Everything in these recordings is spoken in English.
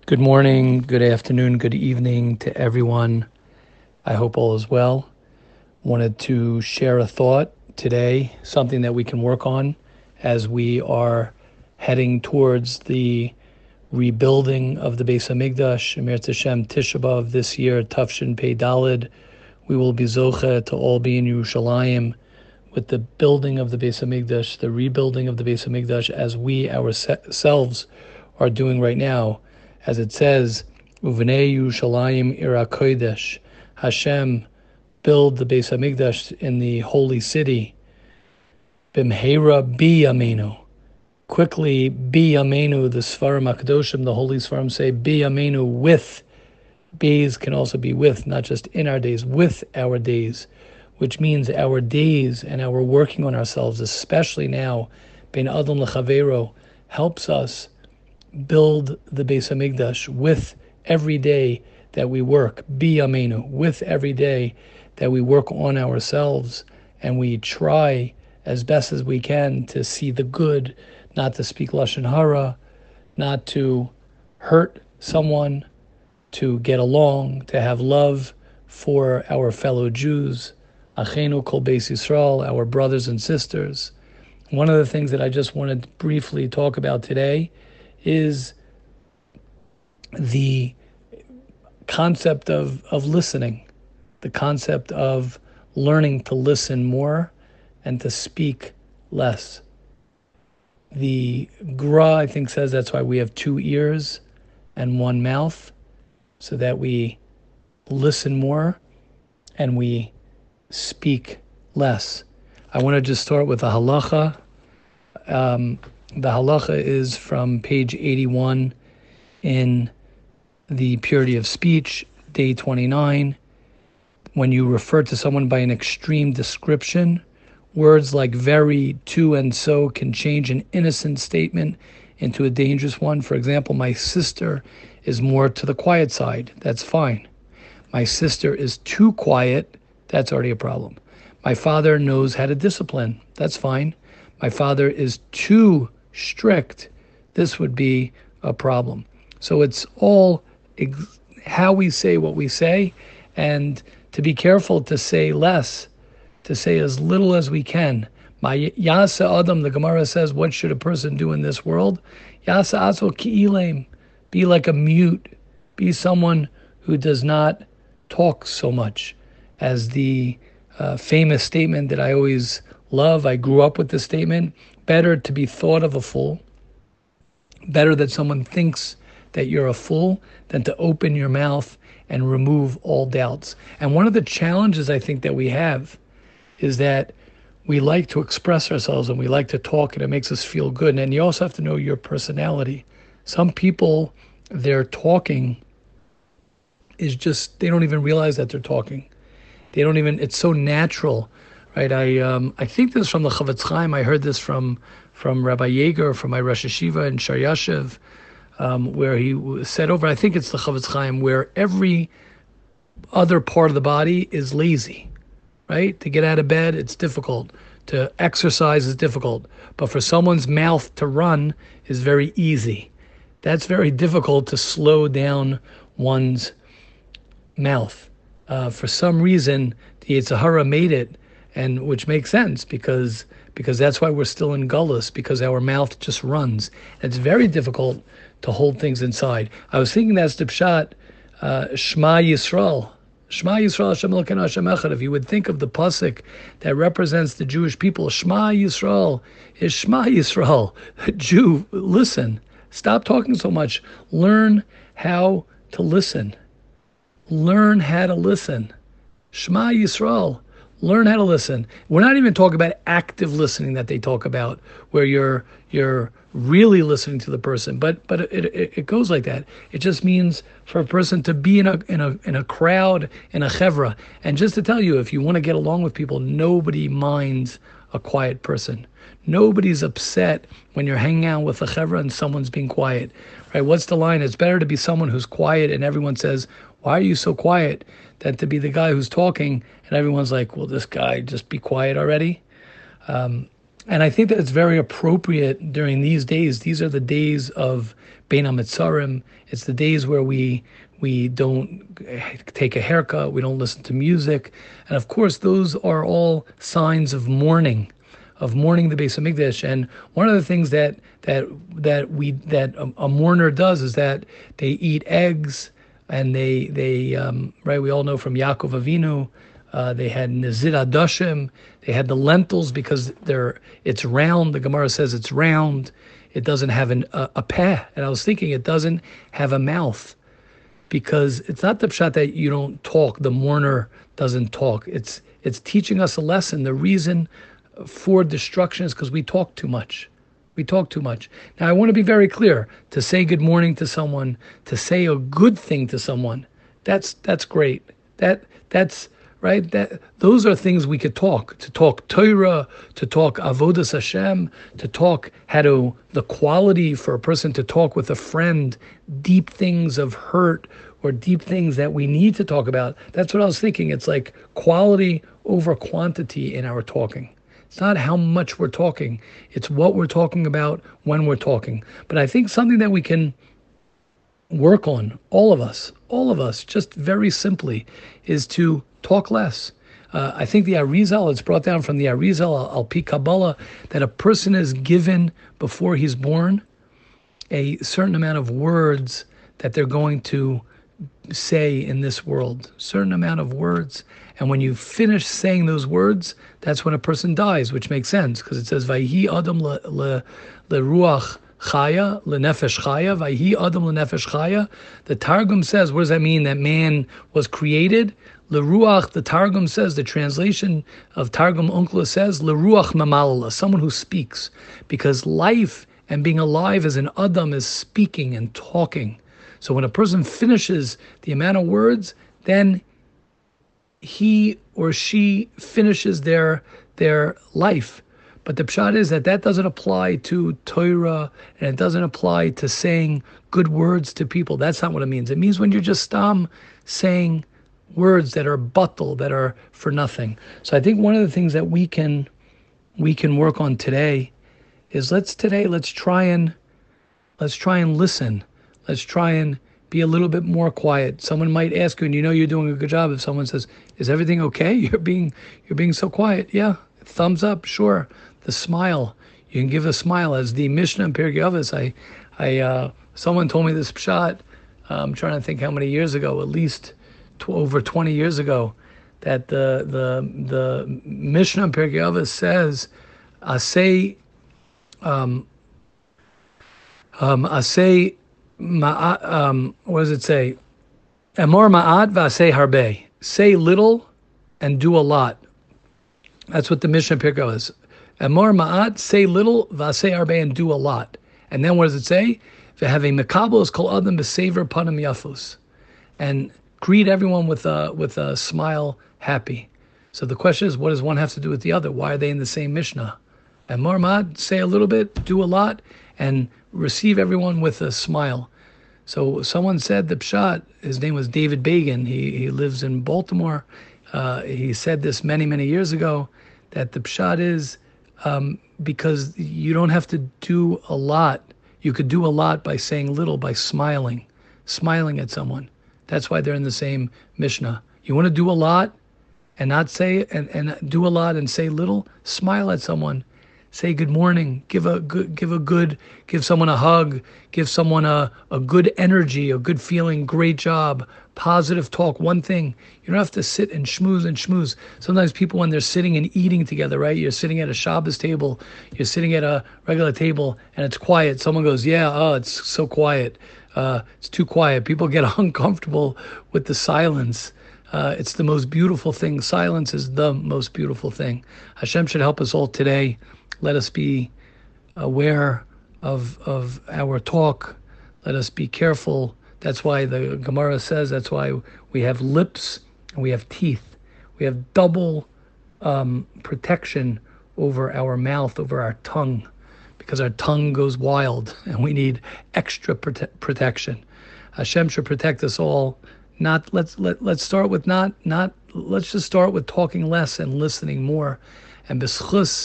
Good morning, good afternoon, good evening to everyone. I hope all is well. Wanted to share a thought today, something that we can work on as we are heading towards the rebuilding of the Beis Hamikdash, Emet Hashem Tisha B'Av this year, Tafshin Pei Dalid. We will be Zoche to all be in Yerushalayim with the building of the Beis Hamikdash, the rebuilding of the Beis Hamikdash, as we ourselves are doing right now. As it says, Uvnei Yerushalayim Ira Kodesh, Hashem build the Beis Hamikdash in the holy city. Bimheira bi Yameinu, quickly bi Yameinu. The Sfarim HaKadoshim, the holy Sfarim say bi Yameinu, with. Beis can also be with, not just in our days, with our days, which means our days and our working on ourselves, especially now, Bein Adam L'Chaveiro, helps us build the Beis Hamikdash with every day that we work, bi Yameinu, with every day that we work on ourselves and we try as best as we can to see the good, not to speak Lashon Hara, not to hurt someone, to get along, to have love for our fellow Jews, Achenu Kol Beis Yisrael, our brothers and sisters. One of the things that I just wanted to briefly talk about today is the concept of listening, the concept of learning to listen more and to speak less. The Gra, I think, says that's why we have 2 ears and 1 mouth, so that we listen more and we speak less. I want to just start with a halacha. The halacha is from page 81 in the Purity of Speech, day 29. When you refer to someone by an extreme description, words like very, to, and so can change an innocent statement into a dangerous one. For example, my sister is more to the quiet side. That's fine. My sister is too quiet. That's already a problem. My father knows how to discipline. That's fine. My father is too strict. This would be a problem. So it's all how we say what we say, and to be careful to say less, to say as little as we can. My Yasa Adam, the Gemara says, what should a person do in this world? Yasa Aso Ki'ileim, be like a mute, be someone who does not talk so much. As the famous statement that I always love, I grew up with this statement, better to be thought of a fool, better that someone thinks that you're a fool than to open your mouth and remove all doubts. And one of the challenges I think that we have is that we like to express ourselves and we like to talk, and it makes us feel good. And you also have to know your personality. Some people, their talking is just, they don't even realize that they're talking. They don't even, it's so natural, right? I think this is from the Chavetz Chaim. I heard this from Rabbi Yeager, from my Rosh Hashiva in Sharyashiv, where he said over, I think it's the Chavetz Chaim, where every other part of the body is lazy, right? To get out of bed, it's difficult. To exercise is difficult. But for someone's mouth to run is very easy. That's very difficult, to slow down one's mouth. For some reason, the Yetzer Hara made it, and which makes sense because that's why we're still in Gullus, because our mouth just runs. It's very difficult to hold things inside. I was thinking that's the pshat, Shema Yisrael. Shema Yisrael, Hashem Elokeinu Hashem Echad. If you would think of the pasuk that represents the Jewish people, Shema Yisrael is Shema Yisrael. Jew, listen. Stop talking so much. Learn how to listen. Learn how to listen. Shema Yisrael. Learn how to listen. We're not even talking about active listening that they talk about, where you're really listening to the person. But it goes like that. It just means for a person to be in a crowd, in a chevra. And just to tell you, if you want to get along with people, nobody minds a quiet person. Nobody's upset when you're hanging out with a chevra and someone's being quiet. Right? What's the line? It's better to be someone who's quiet and everyone says, "Why are you so quiet?" than to be the guy who's talking and everyone's like, "Well, this guy, just be quiet already." And I think that it's very appropriate during these days. These are the days of Bein HaMetzarim. It's the days where we don't take a haircut, we don't listen to music, and of course, those are all signs of mourning the Beis Hamikdash. And one of the things that a mourner does is that they eat eggs, and they right. We all know from Yaakov Avinu. They had Nezir Adashim. They had the lentils because it's round. The Gemara says it's round. It doesn't have a peh. And I was thinking it doesn't have a mouth because it's not the pshat that you don't talk. The mourner doesn't talk. It's teaching us a lesson. The reason for destruction is because we talk too much. We talk too much. Now, I want to be very clear. To say good morning to someone, to say a good thing to someone, that's great. That's right? Those are things we could talk. To talk Torah, to talk Avodas Hashem, to talk the quality for a person to talk with a friend, deep things of hurt or deep things that we need to talk about. That's what I was thinking. It's like quality over quantity in our talking. It's not how much we're talking. It's what we're talking about when we're talking. But I think something that we can work on, all of us, just very simply, is to talk less. I think the Arizal, it's brought down from the Arizal, Al Pi Kabbalah, that a person is given before he's born a certain amount of words that they're going to say in this world, certain amount of words. And when you finish saying those words, that's when a person dies, which makes sense because it says, Vayhi Adam le ruach chaya, le nefesh chaya, Vayhi Adam le nefesh chaya. The Targum says, what does that mean? That man was created. Leruach, the Targum says, the translation of Targum Unkla says, Leruach Mamalala, someone who speaks. Because life and being alive as an Adam is speaking and talking. So when a person finishes the amount of words, then he or she finishes their life. But the pshat is that doesn't apply to Torah, and it doesn't apply to saying good words to people. That's not what it means. It means when you're just saying words that are buttal, that are for nothing. So I think one of the things that we can work on today is let's try and listen. Let's try and be a little bit more quiet. Someone might ask you, and you're doing a good job. If someone says, "Is everything okay?" You're being so quiet. Yeah, thumbs up, sure. The smile, you can give a smile. As the Mishnah in Pirkei Avos, someone told me this pshat. I'm trying to think how many years ago, at least over 20 years ago, that the Mishnah in Pirkei Avos says, "Asay what does it say? Amor ma'at v'asay harbe. Say little and do a lot." That's what the Mishnah Pirkei Avos is. Amor ma'at, say little, v'asay harbe, and do a lot. And then what does it say? V'havei mekabos kol adam b'sever panim yafos. And greet everyone with a smile, happy. So the question is, what does one have to do with the other? Why are they in the same Mishnah? Amor ma'at, say a little bit, do a lot, and receive everyone with a smile. So someone said the pshat, his name was David Bagan, he lives in Baltimore. He said this many, many years ago, that the pshat is because you don't have to do a lot. You could do a lot by saying little, by smiling at someone. That's why they're in the same Mishnah. You want to do a lot and not say, and do a lot and say little, smile at someone. Say good morning, give someone a hug, give someone a good energy, a good feeling, great job, positive talk, one thing. You don't have to sit and schmooze. Sometimes people, when they're sitting and eating together, right? You're sitting at a Shabbos table, you're sitting at a regular table, and it's quiet. Someone goes, it's so quiet. It's too quiet. People get uncomfortable with the silence. It's the most beautiful thing. Silence is the most beautiful thing. Hashem should help us all today. Let us be aware of our talk. Let us be careful. That's why the Gemara says, that's why we have lips and we have teeth. We have double protection over our mouth, over our tongue, because our tongue goes wild and we need extra protection. Hashem should protect us all. Let's start with let's just start with talking less and listening more. And b'schus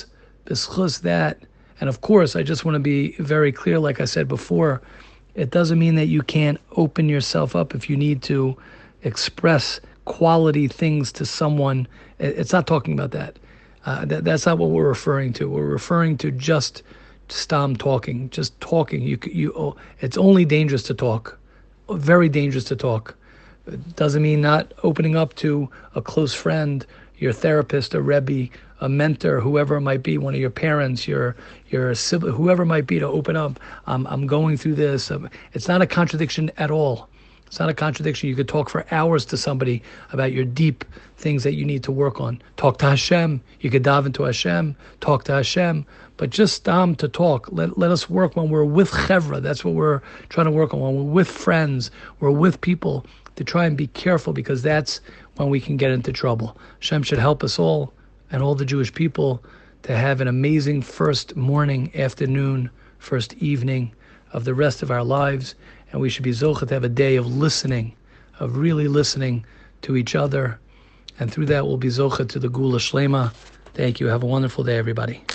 B'schus that, and of course, I just want to be very clear, like I said before, it doesn't mean that you can't open yourself up if you need to express quality things to someone. It's not talking about that. That's not what we're referring to. We're referring to just stam talking, just talking. It's only dangerous to talk, very dangerous to talk. It doesn't mean not opening up to a close friend, your therapist, a rebbe, a mentor, whoever it might be, one of your parents, your sibling, whoever it might be, to open up. I'm going through this. It's not a contradiction at all. It's not a contradiction. You could talk for hours to somebody about your deep things that you need to work on. Talk to Hashem. You could dive into Hashem. Talk to Hashem. But just to talk. Let us work when we're with chevra. That's what we're trying to work on. When we're with friends, we're with people, to try and be careful, because that's when we can get into trouble. Hashem should help us all and all the Jewish people to have an amazing first morning, afternoon, first evening of the rest of our lives. And we should be zocheh to have a day of listening, of really listening to each other. And through that, we'll be zocheh to the Gula Shlema. Thank you. Have a wonderful day, everybody.